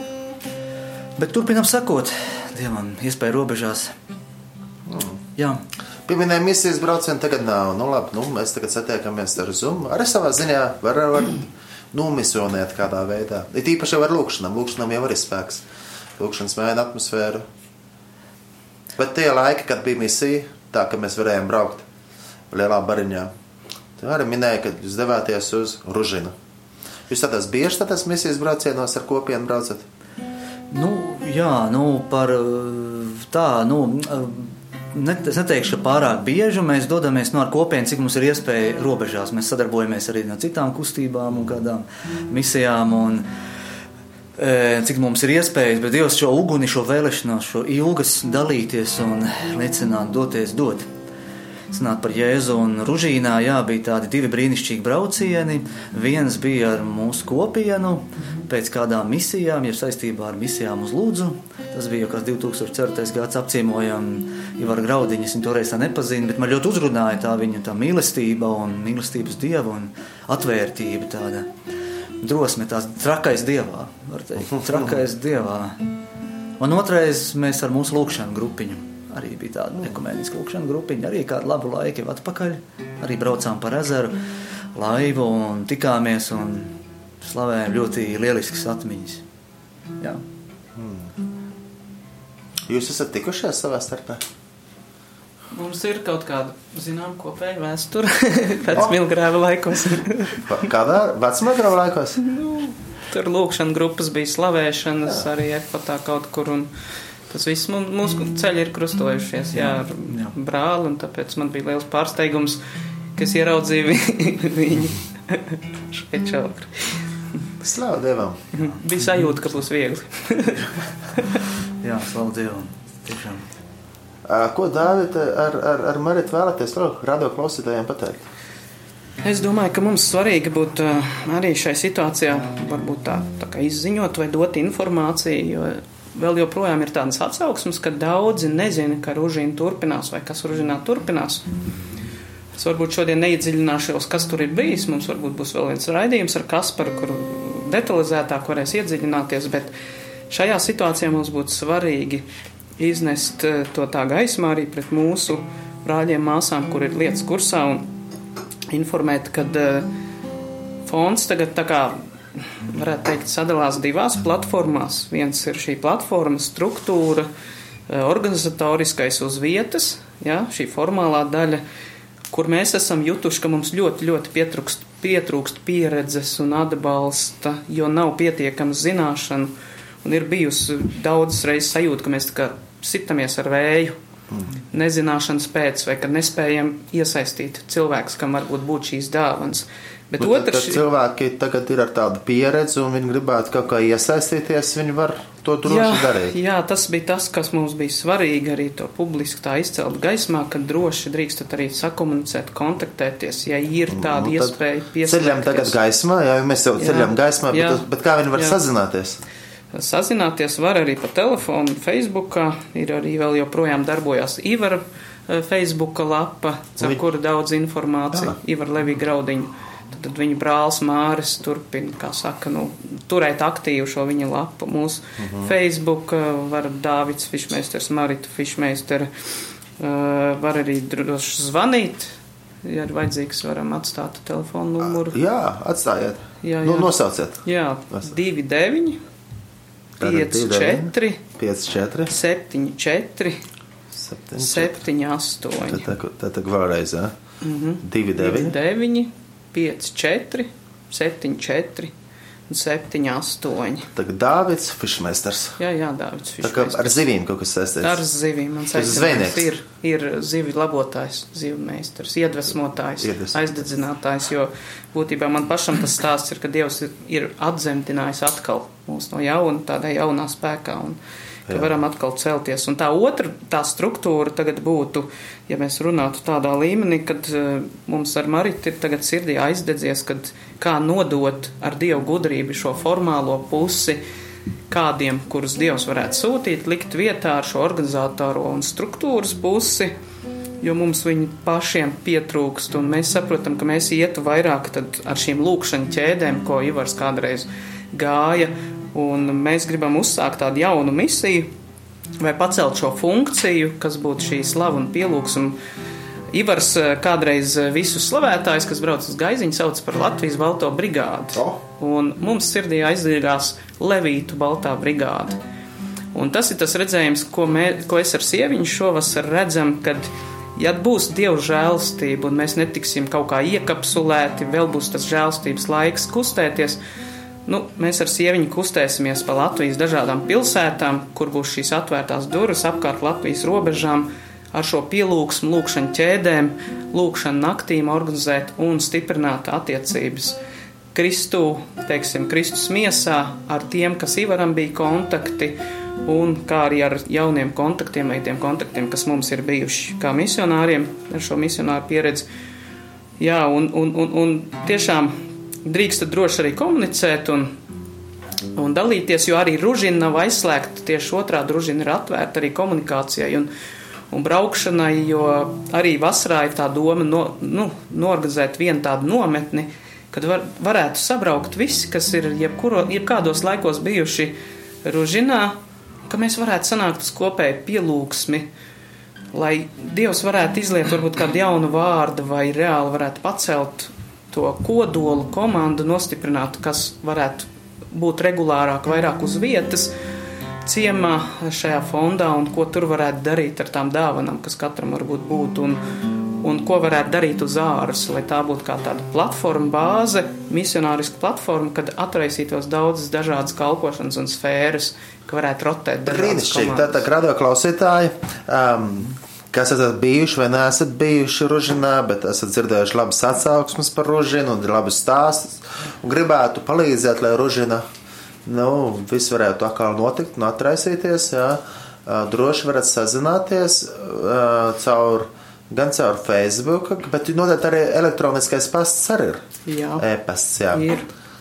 Speaker 2: bet turpinām sakot Dievam, iespēja robežās.
Speaker 1: Mm.
Speaker 2: Jā.
Speaker 1: Pieminēja misijas braucieni, tagad nav, nu labi, nu mēs tagad satiekamies ar Zoom, arī savā ziņā var, var numisionēt kādā veidā, it īpaši jau ar lūkšanām, lūkšanām jau arī spēks. Lūkšanas mēģina atmosfēru. Bet tie laiki, kad bija misija, tā, ka mēs varējām braukt lielā bariņā, tā arī minēja, ka jūs devāties uz Ružinu. Jūs tādās bieži tādās misijas braucienos ar kopienu braucat?
Speaker 2: Nu, jā, nu, par tā, nu, net, es neteikšu, ka pārāk bieži mēs dodamies no ar kopienu, cik mums ir iespēja robežās. Mēs sadarbojamies arī no citām kustībām un kādām misijām un cik mums ir iespējas, bet Dievs šo uguni, šo vēlešanos, šo ilgas dalīties un liecināt, doties, dod. sanāk par Jēzu un Ružīnā, jā, bija tādi divi brīnišķīgi braucieni. Viens bija ar mūsu kopienu pēc kādām misijām, ja saistībā ar misijām uz Lūdzu. Tas bija jau kāds divi tūkstoši ceturtais gads, apciemojam Ivaru Graudiņu, es viņu toreiz tā nepazinu, bet man ļoti uzrunāja tā viņa tā mīlestība un mīlestības dieva un atvērtība tāda drosme, tās trakais dievā, var teikt, trakais dievā. Un otrais mēs ar mūsu lūkšanu grupiņu, arī bija tāda ekumēniska lūkšana grupiņa, arī kādu labu laiku jau atpakaļ, arī braucām par ezeru, laivu un tikāmies un slavējām ļoti lieliskas atmiņas. Jā.
Speaker 1: Hmm. Jūs esat tikušies savā starpā?
Speaker 3: Mums ir kaut kāda, zinām, kopēja vēsture pēc oh. Milgrēva laikos.
Speaker 1: Kādā vecmilgrēva laikos?
Speaker 3: Nu, tur lūkšana grupas bija slavēšanas, jā. Arī efotā kaut kur, un tas viss mūsu ceļi ir krustojušies, jā, ar jā. Brāli, un tāpēc man bija liels pārsteigums, ka es ieraudzīju viņu šeit šaukri.
Speaker 1: Slavu Dievam.
Speaker 3: Bija sajūta, ka būs viegli.
Speaker 2: Jā, slavu Dievam. Tiešām.
Speaker 1: Ko, Dāvid, ar, ar, ar Maritu vēlaties radio klausītājiem pateikt?
Speaker 3: Es domāju, ka mums svarīgi būtu arī šai situācijā varbūt tā, tā kā izziņot vai dot informāciju, jo vēl joprojām ir tādas atsauksmes, ka daudzi nezina, ka Ružīna turpinās vai kas Ružinā turpinās. Es varbūt šodien neiedziļināšos, kas tur ir bijis. Mums varbūt būs vēl viens raidījums ar Kasparu, kur detalizētāk varēs iedziļināties, bet šajā situācijā mums būtu svarīgi iznest to tā gaismā arī pret mūsu brāļiem, māsām, kur ir lietas kursā, un informēt, kad fonds tagad tā kā, varētu teikt, sadalās divās platformās. Viens ir šī platforma struktūra, organizatoriskais uz vietas, ja, šī formālā daļa, kur mēs esam jutuši, ka mums ļoti, ļoti pietrūkst, pietrūkst pieredzes un atbalsta, jo nav pietiekams zināšanu, un ir bijusi daudzas reizes sajūta, ka mēs tā kā sitamies ar vēju, mm. nezināšanas pēc, vai ka nespējam iesaistīt cilvēkus, kam varbūt būt šīs dāvanas. Bet, bet otrs,
Speaker 1: tad cilvēki tagad ir ar tādu pieredzi, un viņi gribētu kaut kā iesaistīties, viņi var to droši
Speaker 3: jā,
Speaker 1: darīt.
Speaker 3: Jā, tas bija tas, kas mums bija svarīgi arī to publiski tā izcelt gaismā, ka droši drīkstat arī sakomunicēt, kontaktēties, ja ir tāda nu, iespēja pieslēgties.
Speaker 1: Ceļam tagad gaismā, jā, mēs jau ceļam jā, gaismā, jā, bet, bet kā viņi var jā. sazināties?
Speaker 3: Sazināties var arī pa telefonu, Facebookā, ir arī vēl joprojām darbojās Ivara Facebooka lapa, ar kuru daudz informāciju, Ivara Levija Graudiņa. Tad viņa brālis Māris turpina, kā saka, nu, turēt aktīvu šo viņa lapu. Mūsu uh-huh. Facebook var Dāvids Fišmeisters, Marita Fišmeistera, uh, var arī droši zvanīt, ja ir vajadzīgs, varam atstāt telefonu numuru.
Speaker 1: Jā, atstājiet.
Speaker 3: Jā, jā.
Speaker 1: Nu, nosauciet.
Speaker 3: Jā, divi deviņi, pieci četri, septiņi četri, septiņi astoņi.
Speaker 1: Tā tā vēlreiz, jā? divi deviņi,
Speaker 3: pieci četri, septiņi četri un septiņi astoņi.
Speaker 1: Tagad Dāvids Fišmeisters.
Speaker 3: Jā, jā, Dāvids Fišmeisters.
Speaker 1: Tā kā ar zivīm kaut kas saistīts.
Speaker 3: Ar zivīm. Man saistīts ir, ir zivi labotājs, zivu meistars, iedvesmotājs, Iedvesmotājs, aizdedzinātājs, jo būtībā man pašam tas stāsts ir, ka Dievs ir, ir atzemtinājis atkal mūs no jauna, tādā jaunā spēkā, un ka jā. Varam atkal celties. Un tā otra, tā struktūra tagad būtu, ja mēs runātu tādā līmenī, kad uh, mums ar Maritu ir tagad sirdī aizdedzies, kad kā nodot ar Dievu gudrību šo formālo pusi kādiem, kurus Dievs varētu sūtīt, likt vietā ar šo organizātoro un struktūras pusi, jo mums viņi pašiem pietrūkst, un mēs saprotam, ka mēs ietu vairāk tad ar šīm lūkšanu ķēdēm, ko Ivars kādreiz gāja, un mēs gribam uzsākt tādu jaunu misiju, vai pacelt šo funkciju, kas būtu šī slava un pielūgs. Un Ivars kādreiz visus slavētājus, kas brauc uz Gaiziņu, sauc par Latvijas Balto brigādi. Oh. Un mums sirdī aizdīgās Levītu Baltā brigādi. Un tas ir tas redzējums, ko, mē, ko es ar sieviņu šovasar redzam, kad, ja būs Dievu žēlstība un mēs netiksim kaut kā iekapsulēti, vēl būs tas žēlstības laiks kustēties, nu, mēs ar sieviņu kustēsimies pa Latvijas dažādām pilsētām, kur būs šīs atvērtās durvis apkārt Latvijas robežām, ar šo pielūgsmu, lūkšanu ķēdēm, lūkšanu naktīm organizēt un stiprināt attiecības Kristū, teiksim, Kristus miesā ar tiem, kas Ivaram bija kontakti, un kā arī ar jauniem kontaktiem vai tiem kontaktiem, kas mums ir bijuši kā misionāriem ar šo misionāru pieredzi. Jā, un, un, un, un tiešām drīkst droši arī komunicēt un, un dalīties, jo arī Ružina nav aizslēgta, tieši otrādi Ružina ir atvērta arī komunikācijai un, un braukšanai, jo arī vasarā ir tā doma no, nu, norganizēt vienu tādu nometni, kad var, varētu sabraukt visi, kas ir jebkuro, jebkādos laikos bijuši Ružinā, ka mēs varētu sanākt uz kopēju pielūgsmi, lai Dievs varētu izliet varbūt kādu jaunu vārdu vai reāli varētu pacelt to kodolu komandu, nostiprināt, kas varētu būt regulārāk, vairāk uz vietas ciemā šajā fondā un ko tur varētu darīt ar tām dāvanām, kas katram varbūt būtu un un ko varētu darīt uz āras, lai tā būtu kā tāda platforma bāze, misionāriska platforma, kad atraisītos daudzas dažādas kalpošanas un sfēras, ka varētu rotēt dažādas komandas.
Speaker 1: Tātad, radio klausītāji, um, kas esat bijuši vai neesat bijuši Ružinā, bet esat dzirdējuši labas atsauksmes par Ružinu un labas stāstus un gribētu palīdzēt, lai Ružina, nu, viss varētu atkal notikt un atraisīties, jā, uh, droši varat sazināties uh, caur gan caur Facebook, bet noteikti arī elektroniskais pasts arī ir.
Speaker 3: Jā.
Speaker 1: E-pasts, jā.
Speaker 3: Ir.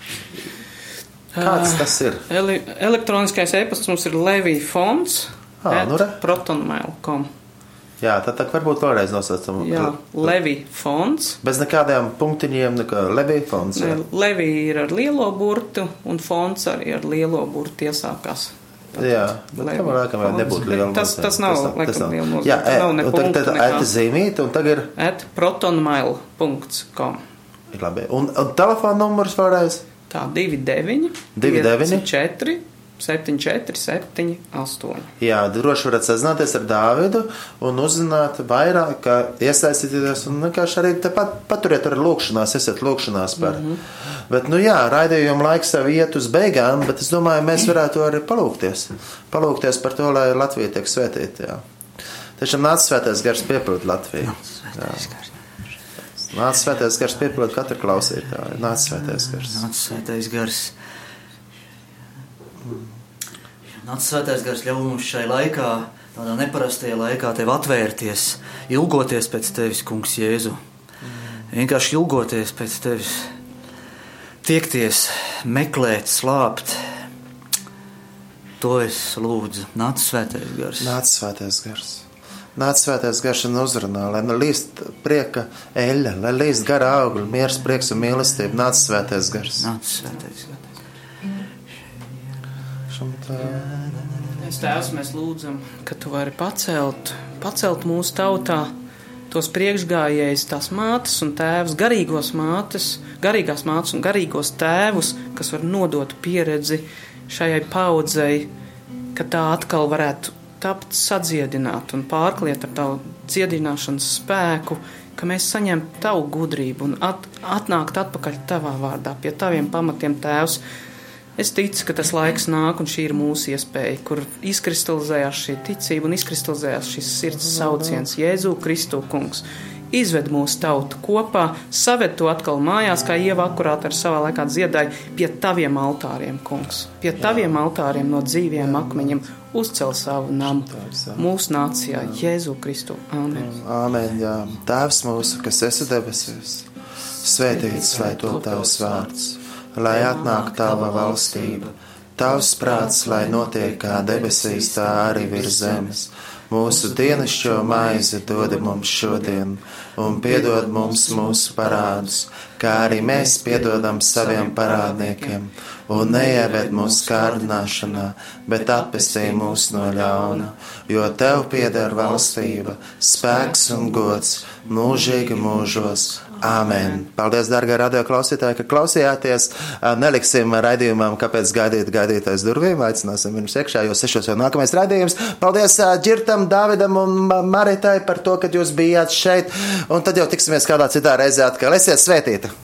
Speaker 1: Kāds tas ir?
Speaker 3: Ele, elektroniskais e-pasts mums ir levīfonds
Speaker 1: ah,
Speaker 3: at
Speaker 1: nu
Speaker 3: protonmail punkt com.
Speaker 1: Jā, tad tā varbūt vēlreiz nosaucam.
Speaker 3: Jā, levīfonds.
Speaker 1: Bez nekādiem punktiņiem, nekā levīfonds.
Speaker 3: Ne, Levī ir ar lielo burtu un fonds arī ar lielo burtu iesākās.
Speaker 1: Jā, bet tam laikam vēl nebūtu liela nozīme.
Speaker 3: Tas, tas nav, tas laikam, liela nozīme.
Speaker 1: Jā, e,
Speaker 3: nav ne
Speaker 1: un
Speaker 3: punktu,
Speaker 1: tagad ēta zīmīt, un tagad ir...
Speaker 3: at protonmail punkt com.
Speaker 1: Ir labi. Un, un telefona numurs vēlreiz?
Speaker 3: Tā, divi deviņi,
Speaker 1: divi deviņi,
Speaker 3: četri, septiņi četri, septiņi astoņi.
Speaker 1: Jā, droši varat sazināties ar Dāvidu un uzzināt vairāk, kā iesaistīties un vienkārši arī pat paturiet ar lūkšanās, esiet lūkšanās par. Mm-hmm. Bet, nu jā, raidījuma laiks jau iet uz beigām, bet es domāju, mēs varētu arī palūkties. Palūkties par to, lai Latvija tiek svētīta, jā. Tiešām nāc svētais gars piepildu Latviju. Nāc svētais gars piepildu katru klausītāju. Nāc svētais gars.
Speaker 2: Nāc svētais gars. Nāc svētais gars ļauj mums šai laikā, tādā neparastajā laikā tev atvērties, ilgoties pēc tevis, kungs Jēzu. Vienkārši ilgoties pēc tevis. Tiekties, meklēt, slāpt. To es lūdzu. Nāc svētais gars.
Speaker 1: Nāc svētais gars. Nāc svētais gars un uzrunā, lai līst prieka eļļa, lai līst gara augļi, miers, prieks un mīlestība. Nāc svētais gars.
Speaker 2: Nāc svētais gars.
Speaker 3: Mēs Tēvs, mēs lūdzam, ka Tu vari pacelt, pacelt mūsu tautā tos priekšgājējus, tās mātes un tēvus, garīgos mātes, garīgās mātes un garīgos tēvus, kas var nodot pieredzi šajai paudzei, ka tā atkal varētu tapt sadziedināt un pārkliet ar Tavu dziedināšanas spēku, ka mēs saņemtu Tavu gudrību un at, atnākt atpakaļ Tavā vārdā, pie Taviem pamatiem, Tēvs. Es ticu, ka tas laiks nāk, un šī ir mūsu iespēja, kur izkristalizējās šī ticība un izkristalizējās šis sirds sauciens. Jēzu Kristu kungs, izved mūsu tautu kopā, saved to atkal mājās, kā Ieva akurāt ar savā laikā dziedāja, pie Taviem altāriem, kungs. Pie Taviem altāriem no dzīviem akmeņiem uzcel savu namu mūsu nācijā. Jēzu Kristu. Āmen.
Speaker 1: Āmen, jā. Tēvs mūsu, kas esi debesīs, svētīts, lai top Tavs vārds. Lai atnāk Tava valstība, Tavs prāts, lai notiek kā debesīs, tā arī virs zemes. Mūsu dienascho maizi dod mums šodien, un piedod mums mūsu parādus, kā arī mēs piedodam saviem parādniekiem, un neieved mūsu kārdināšanā, bet atpestī mūs no ļauna, jo Tev pieder valstība, spēks un gods, mūžīgi mūžos. Āmen. Paldies, dārgā radio klausītāji, ka klausījāties. Neliksim raidījumam, kāpēc gaidīt, gaidīt aiz durvīm. Aicināsim viņus iekšā, jo sešos jau nākamais raidījums. Paldies Ģirtam, Dāvidam un Maritai par to, ka jūs bijāt šeit. Un tad jau tiksimies kādā citā reizē atkal. Esiet svētīti!